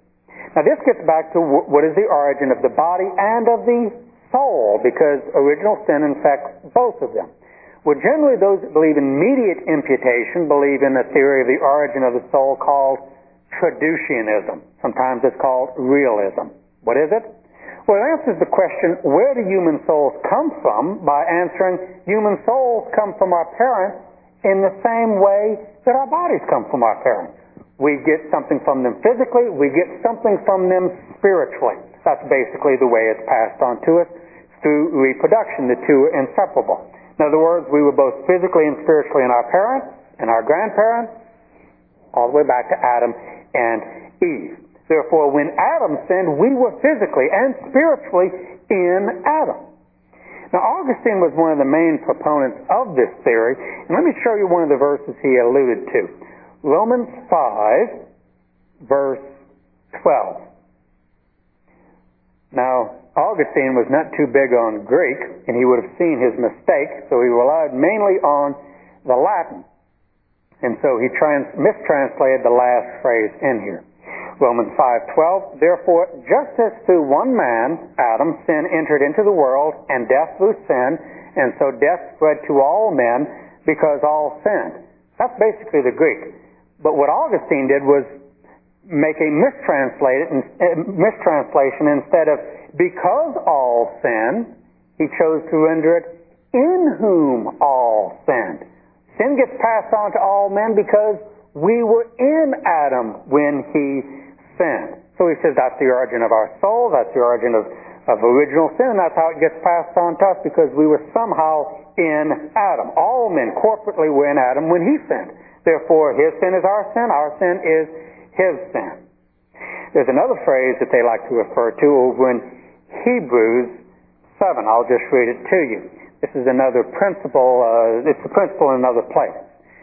Now this gets back to what is the origin of the body and of the soul, because original sin infects both of them. Well, generally those that believe in immediate imputation believe in the theory of the origin of the soul called traducianism. Sometimes it's called realism. What is it? Well, it answers the question, where do human souls come from, by answering, human souls come from our parents in the same way that our bodies come from our parents. We get something from them physically, we get something from them spiritually. That's basically the way it's passed on to us through reproduction. The two are inseparable. In other words, we were both physically and spiritually in our parents and our grandparents, all the way back to Adam and Eve. Therefore, when Adam sinned, we were physically and spiritually in Adam. Now, Augustine was one of the main proponents of this theory, and let me show you one of the verses he alluded to. Romans five, verse twelve. Now, Augustine was not too big on Greek, and he would have seen his mistake, so he relied mainly on the Latin. And so he trans- mistranslated the last phrase in here. Romans five twelve, therefore, just as through one man, Adam, sin entered into the world, and death through sin, and so death spread to all men because all sinned. That's basically the Greek. But what Augustine did was make a mistranslation, mistranslation instead of because all sinned, he chose to render it in whom all sinned. Sin gets passed on to all men because we were in Adam when he sinned. So he says that's the origin of our soul, that's the origin of, of original sin, and that's how it gets passed on to us because we were somehow in Adam. All men corporately were in Adam when he sinned. Therefore, his sin is our sin, our sin is his sin. There's another phrase that they like to refer to over in Hebrews seven. I'll just read it to you. This is another principle, uh, it's a principle in another place.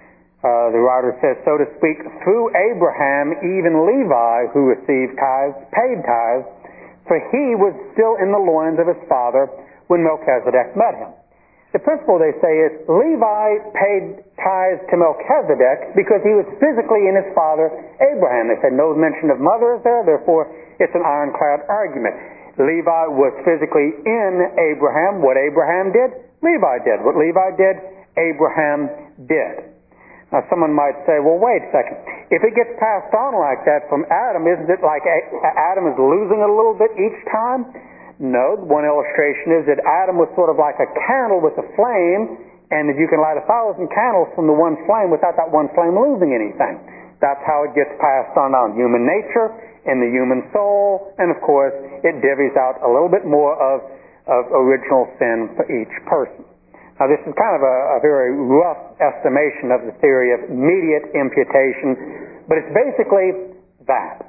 Uh, the writer says, so to speak, through Abraham, even Levi, who received tithes, paid tithes, for he was still in the loins of his father when Melchizedek met him. The principle, they say, is Levi paid tithes to Melchizedek because he was physically in his father Abraham. They said no mention of mother is there, therefore it's an ironclad argument. Levi was physically in Abraham. What Abraham did, Levi did. What Levi did, Abraham did. Now someone might say, well, wait a second. If it gets passed on like that from Adam, isn't it like Adam is losing it a little bit each time? No, one illustration is that Adam was sort of like a candle with a flame, and that you can light a thousand candles from the one flame without that one flame losing anything. That's how it gets passed on on human nature and the human soul, and of course it divvies out a little bit more of, of original sin for each person. Now this is kind of a, a very rough estimation of the theory of immediate imputation, but it's basically that.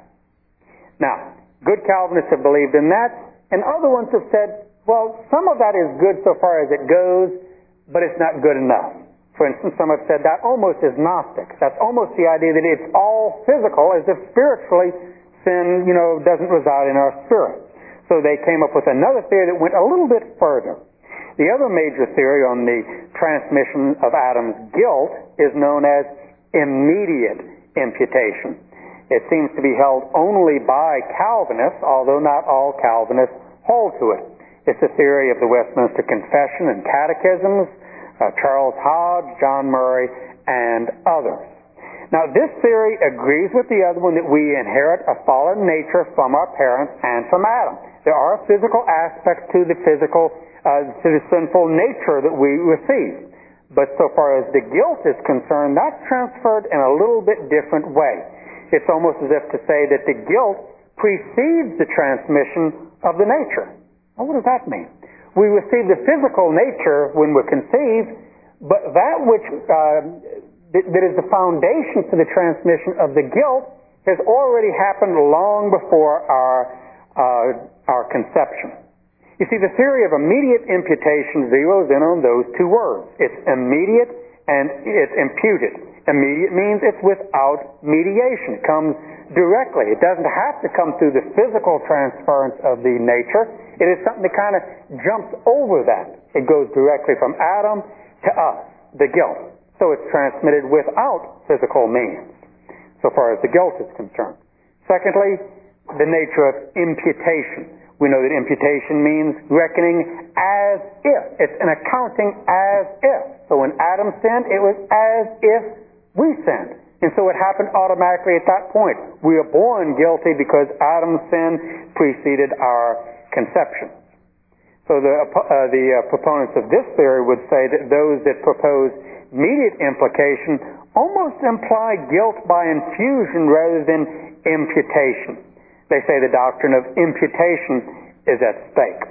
Now, good Calvinists have believed in that, and other ones have said, well, some of that is good so far as it goes, but it's not good enough. For instance, some have said that almost is Gnostic. That's almost the idea that it's all physical, as if spiritually sin, you know, doesn't reside in our spirit. So they came up with another theory that went a little bit further. The other major theory on the transmission of Adam's guilt is known as immediate imputation. It seems to be held only by Calvinists, although not all Calvinists hold to it. It's the theory of the Westminster Confession and Catechisms, uh, Charles Hodge, John Murray, and others. Now, this theory agrees with the other one that we inherit a fallen nature from our parents and from Adam. There are physical aspects to the physical, uh, to the sinful nature that we receive. But so far as the guilt is concerned, that's transferred in a little bit different way. It's almost as if to say that the guilt precedes the transmission of the nature. Well, what does that mean? We receive the physical nature when we're conceived, but that which uh, that, that is the foundation for the transmission of the guilt has already happened long before our uh, our conception. You see, the theory of immediate imputation zeroes in on those two words. It's immediate and it's imputed. Immediate means it's without mediation. It comes directly. It doesn't have to come through the physical transference of the nature. It is something that kind of jumps over that. It goes directly from Adam to us, the guilt. So it's transmitted without physical means, so far as the guilt is concerned. Secondly, the nature of imputation. We know that imputation means reckoning as if. It's an accounting as if. So when Adam sinned, it was as if we sinned. And so it happened automatically at that point. We are born guilty because Adam's sin preceded our conception. So the, uh, the uh, proponents of this theory would say that those that propose immediate implication almost imply guilt by infusion rather than imputation. They say the doctrine of imputation is at stake.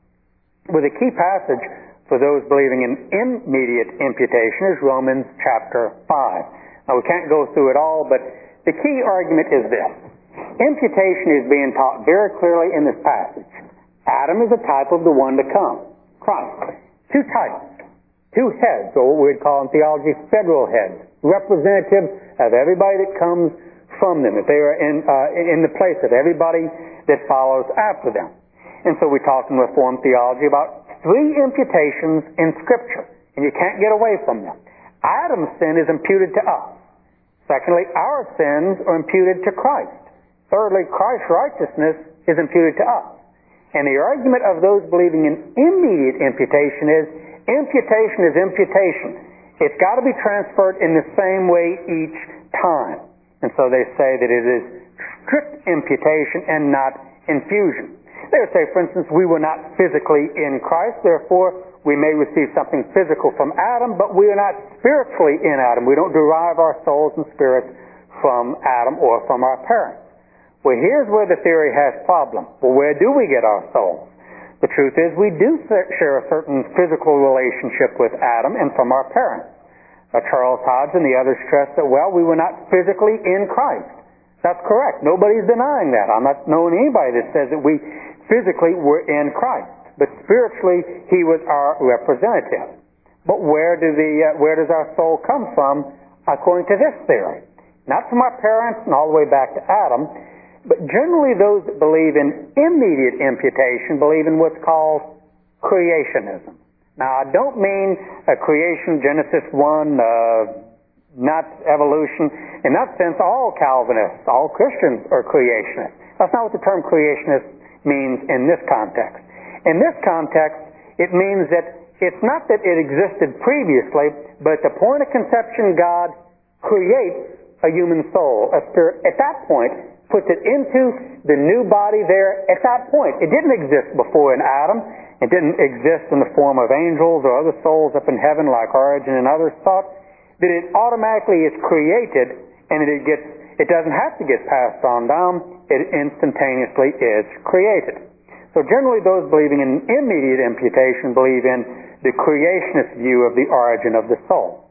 Well, the key passage for those believing in immediate imputation is Romans chapter five. Now, we can't go through it all, but the key argument is this. Imputation is being taught very clearly in this passage. Adam is a type of the one to come, Christ. Two types, two heads, or what we'd call in theology federal heads, representative of everybody that comes from them, that they are in, uh, in the place of everybody that follows after them. And so we talk in Reformed theology about three imputations in Scripture, and you can't get away from them. Adam's sin is imputed to us. Secondly, our sins are imputed to Christ. Thirdly, Christ's righteousness is imputed to us. And the argument of those believing in immediate imputation is imputation is imputation. It's got to be transferred in the same way each time. And so they say that it is strict imputation and not infusion. They would say, for instance, we were not physically in Christ, therefore we may receive something physical from Adam, but we are not spiritually in Adam. We don't derive our souls and spirits from Adam or from our parents. Well, here's where the theory has problem. Well, where do we get our souls? The truth is we do share a certain physical relationship with Adam and from our parents. Uh, Charles Hodge and the others stress that, well, we were not physically in Christ. That's correct. Nobody's denying that. I'm not knowing anybody that says that we physically were in Christ. But spiritually, He was our representative. But where, do the, uh, where does our soul come from according to this theory? Not from our parents and all the way back to Adam, but generally those that believe in immediate imputation believe in what's called creationism. Now, I don't mean uh, creation, Genesis one, uh, not evolution. In that sense, all Calvinists, all Christians are creationists. That's not what the term creationist means in this context. In this context, it means that it's not that it existed previously, but at the point of conception, God creates a human soul, a spirit. At that point, puts it into the new body there at that point. It didn't exist before in Adam. It didn't exist in the form of angels or other souls up in heaven like Origen and others thought. That it automatically is created and it gets, it doesn't have to get passed on down. It instantaneously is created. So generally those believing in immediate imputation believe in the creationist view of the origin of the soul.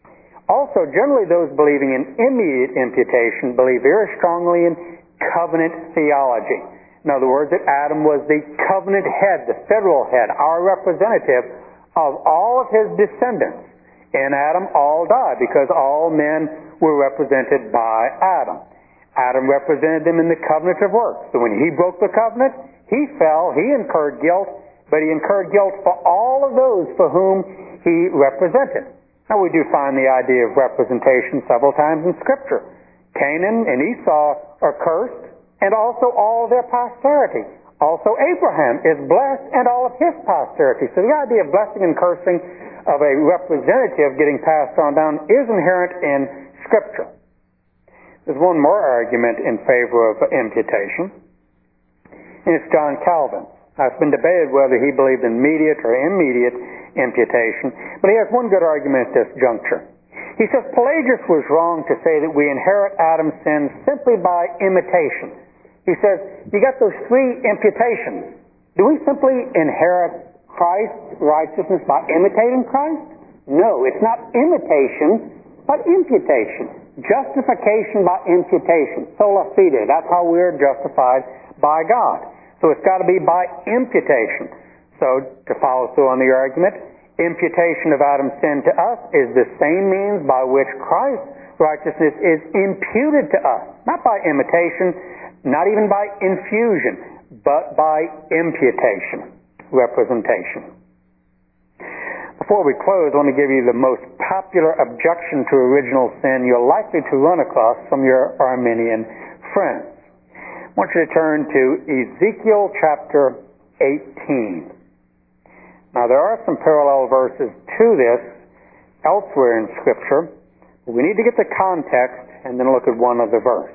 Also, generally those believing in immediate imputation believe very strongly in covenant theology. In other words, that Adam was the covenant head, the federal head, our representative of all of his descendants. In Adam, all died because all men were represented by Adam. Adam represented them in the covenant of works. So when he broke the covenant, he fell, he incurred guilt, but he incurred guilt for all of those for whom he represented. Now, we do find the idea of representation several times in Scripture. Canaan and Esau are cursed, and also all their posterity. Also, Abraham is blessed, and all of his posterity. So the idea of blessing and cursing of a representative getting passed on down is inherent in Scripture. There's one more argument in favor of imputation, and it's John Calvin. Now, it's been debated whether he believed in immediate or immediate imputation, but he has one good argument at this juncture. He says Pelagius was wrong to say that we inherit Adam's sins simply by imitation. He says, you got those three imputations. Do we simply inherit Christ's righteousness by imitating Christ? No, it's not imitation, but imputation. Justification by imputation. Sola fide. That's how we're justified by God. So it's got to be by imputation. So, to follow through on the argument, imputation of Adam's sin to us is the same means by which Christ's righteousness is imputed to us. Not by imitation, not even by infusion, but by imputation, representation. Before we close, I want to give you the most popular objection to original sin you're likely to run across from your Arminian friends. want you to turn to Ezekiel chapter eighteen. Now, there are some parallel verses to this elsewhere in Scripture. But we need to get the context and then look at one other verse.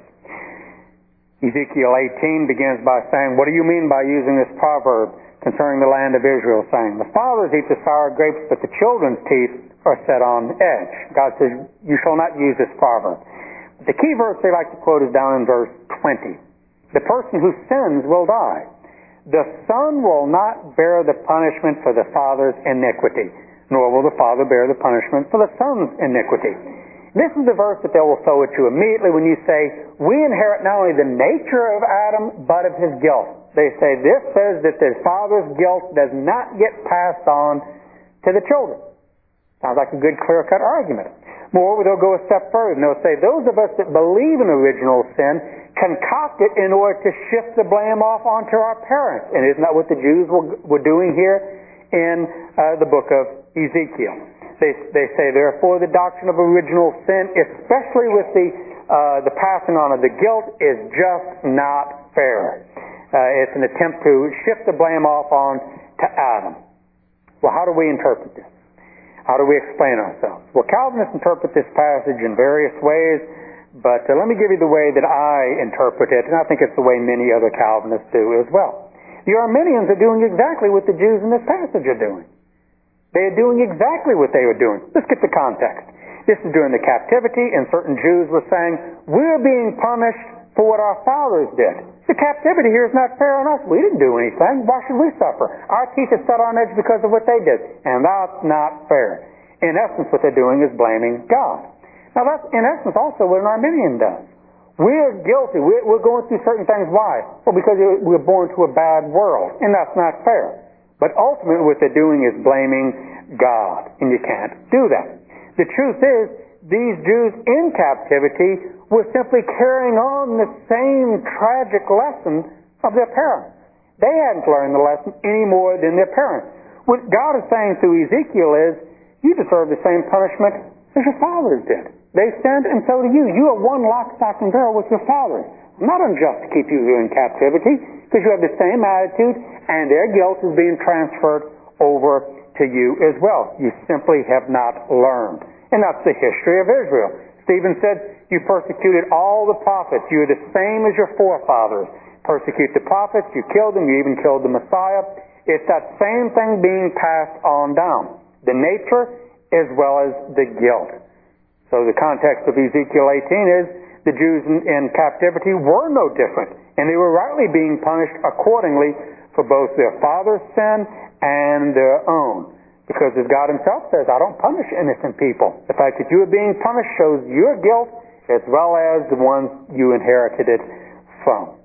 Ezekiel eighteen begins by saying, what do you mean by using this proverb concerning the land of Israel, saying, the fathers eat the sour grapes, but the children's teeth are set on edge. God says, you shall not use this proverb. But the key verse they like to quote is down in verse twenty. The person who sins will die. The son will not bear the punishment for the father's iniquity, nor will the father bear the punishment for the son's iniquity. This is the verse that they will throw at you immediately when you say, we inherit not only the nature of Adam, but of his guilt. They say, this says that the father's guilt does not get passed on to the children. Sounds like a good clear-cut argument. Moreover, they'll go a step further, and they'll say, those of us that believe in original sin concoct it in order to shift the blame off onto our parents. And isn't that what the Jews were, were doing here in uh, the book of Ezekiel? They, they say, therefore, the doctrine of original sin, especially with the, uh, the passing on of the guilt, is just not fair. Uh, it's an attempt to shift the blame off on to Adam. Well, how do we interpret this? How do we explain ourselves? Well, Calvinists interpret this passage in various ways, but uh, let me give you the way that I interpret it, and I think it's the way many other Calvinists do as well. The Arminians are doing exactly what the Jews in this passage are doing. They are doing exactly what they were doing. Let's get the context. This is during the captivity, and certain Jews were saying, we're being punished for what our fathers did. The captivity here is not fair on us. We didn't do anything. Why should we suffer? Our teeth are set on edge because of what they did. And that's not fair. In essence, what they're doing is blaming God. Now, that's in essence also what an Arminian does. We're guilty. We're, we're going through certain things. Why? Well, because we're born to a bad world. And that's not fair. But ultimately what they're doing is blaming God. And you can't do that. The truth is, these Jews in captivity were simply carrying on the same tragic lesson of their parents. They hadn't learned the lesson any more than their parents. What God is saying through Ezekiel is, you deserve the same punishment as your fathers did. They sinned, and so do you. You are one lock, stock, and barrel with your fathers. I'm not unjust to keep you here in captivity, because you have the same attitude, and their guilt is being transferred over to you as well. You simply have not learned. And that's the history of Israel. Stephen said, you persecuted all the prophets. You are the same as your forefathers. Persecute the prophets, you killed them, you even killed the Messiah. It's that same thing being passed on down. The nature as well as the guilt. So the context of Ezekiel eighteen is, the Jews in, in captivity were no different. And they were rightly being punished accordingly for both their father's sin and their own. Because as God himself says, I don't punish innocent people. The fact that you are being punished shows your guilt as well as the ones you inherited it from.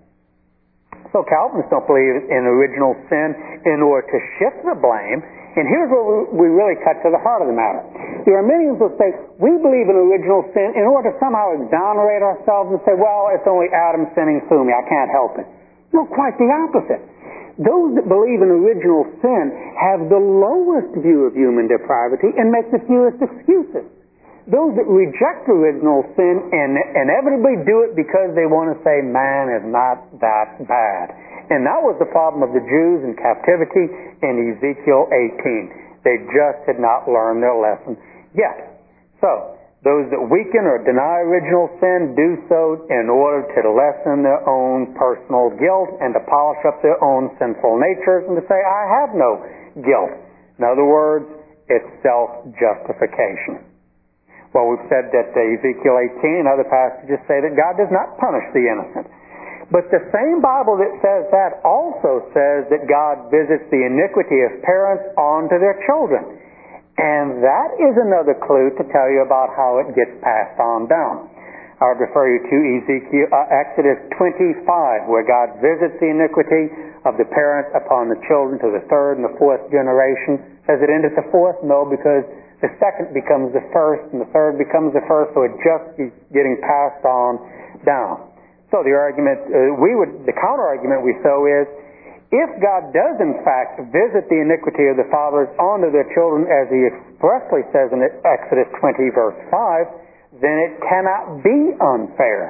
So Calvinists don't believe in original sin in order to shift the blame. And here's where we really cut to the heart of the matter. The Arminians will say, we believe in original sin in order to somehow exonerate ourselves and say, well, it's only Adam sinning through me. I can't help it. No, quite the opposite. Those that believe in original sin have the lowest view of human depravity and make the fewest excuses. Those that reject original sin and inevitably do it because they want to say man is not that bad. And that was the problem of the Jews in captivity in Ezekiel eighteen. They just had not learned their lesson yet. So, those that weaken or deny original sin do so in order to lessen their own personal guilt and to polish up their own sinful natures and to say, I have no guilt. In other words, it's self-justification. Well, we've said that Ezekiel eighteen and other passages say that God does not punish the innocent. But the same Bible that says that also says that God visits the iniquity of parents onto their children. And that is another clue to tell you about how it gets passed on down. I would refer you to Ezekiel, uh, Exodus twenty-five, where God visits the iniquity of the parents upon the children to the third and the fourth generation. Does it end at the fourth? No, because the second becomes the first and the third becomes the first, so it just keeps getting passed on down. So the argument, uh, we would, the counter-argument we throw is, if God does in fact visit the iniquity of the fathers onto their children, as he expressly says in Exodus twenty verse five, then it cannot be unfair.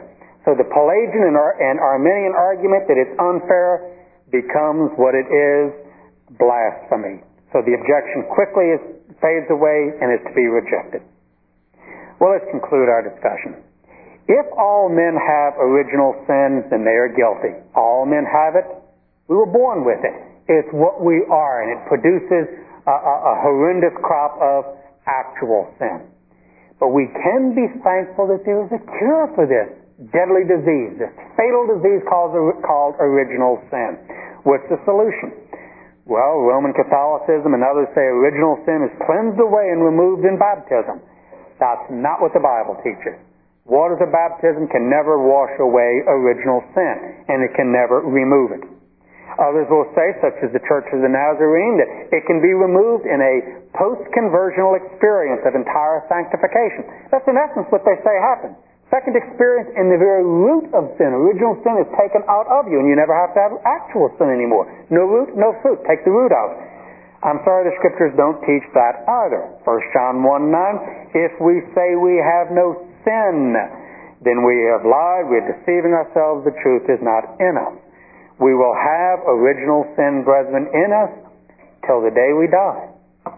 So the Pelagian and, Ar- and Arminian argument that it's unfair becomes what it is, blasphemy. So the objection quickly is, fades away and is to be rejected. Well, let's conclude our discussion. If all men have original sin, then they are guilty. All men have it. We were born with it. It's what we are, and it produces a, a, a horrendous crop of actual sin. But we can be thankful that there is a cure for this deadly disease, this fatal disease called, called original sin. What's the solution? Well, Roman Catholicism and others say original sin is cleansed away and removed in baptism. That's not what the Bible teaches. Waters of baptism can never wash away original sin, and it can never remove it. Others will say, such as the Church of the Nazarene, that it can be removed in a post-conversional experience of entire sanctification. That's in essence what they say happens. Second experience in the very root of sin. Original sin is taken out of you, and you never have to have actual sin anymore. No root, no fruit. Take the root out. I'm sorry the Scriptures don't teach that either. First John one nine, if we say we have no sin, then we have lied, we're deceiving ourselves, the truth is not in us. We will have original sin, brethren, in us till the day we die.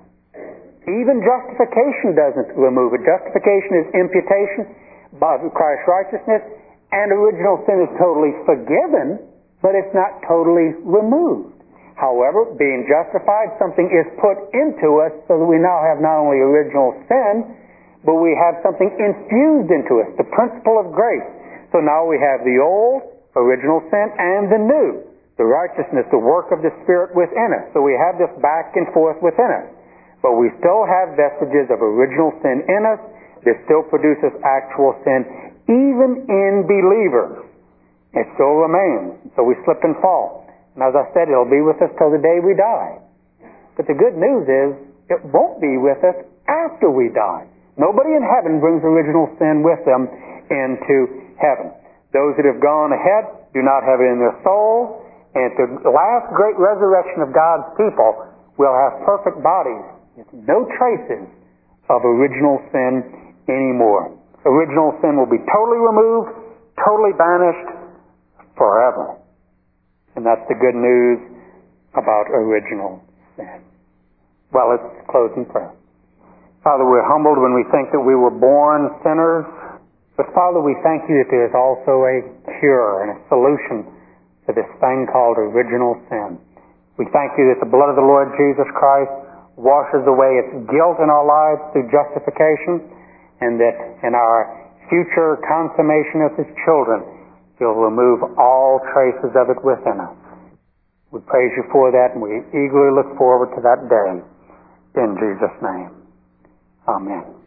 Even justification doesn't remove it. Justification is imputation by Christ's righteousness, and original sin is totally forgiven, but it's not totally removed. However, being justified, something is put into us so that we now have not only original sin, but we have something infused into us, the principle of grace. So now we have the old, original sin, and the new, the righteousness, the work of the Spirit within us. So we have this back and forth within us. But we still have vestiges of original sin in us. This still produces actual sin, even in believers. It still remains. So we slip and fall. And as I said, it'll be with us till the day we die. But the good news is, it won't be with us after we die. Nobody in heaven brings original sin with them into heaven. Those that have gone ahead do not have it in their soul. And at the last great resurrection of God's people, we'll have perfect bodies with no traces of original sin anymore. Original sin will be totally removed, totally banished, forever. And that's the good news about original sin. Well, let's close in prayer. Father, we're humbled when we think that we were born sinners, but Father, we thank you that there is also a cure and a solution to this thing called original sin. We thank you that the blood of the Lord Jesus Christ washes away its guilt in our lives through justification, and that in our future consummation as His children, He'll remove all traces of it within us. We praise you for that, and we eagerly look forward to that day. In Jesus' name, amen.